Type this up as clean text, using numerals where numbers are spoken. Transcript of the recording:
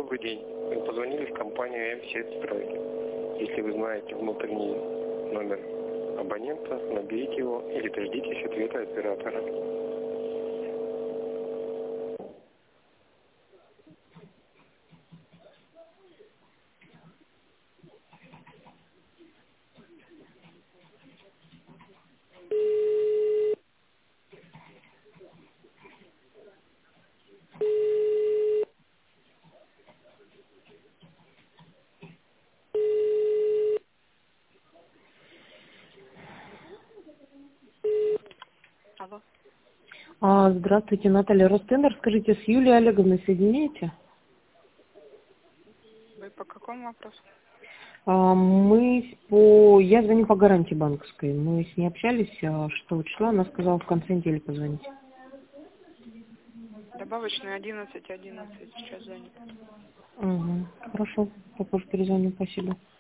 Добрый день. Вы позвонили в компанию М-Сетстрой. Если вы знаете внутренний номер абонента, наберите его или дождитесь ответа оператора. Алло. Здравствуйте, Наталья Ростендер. Скажите, с Юлией Олеговной соедините? Вы по какому вопросу? Я звоню по гарантии банковской. Мы с ней общались 6 числа, она сказала в конце недели позвонить. Добавочная 11 сейчас занят. Угу. Хорошо, попозже перезвоню, спасибо.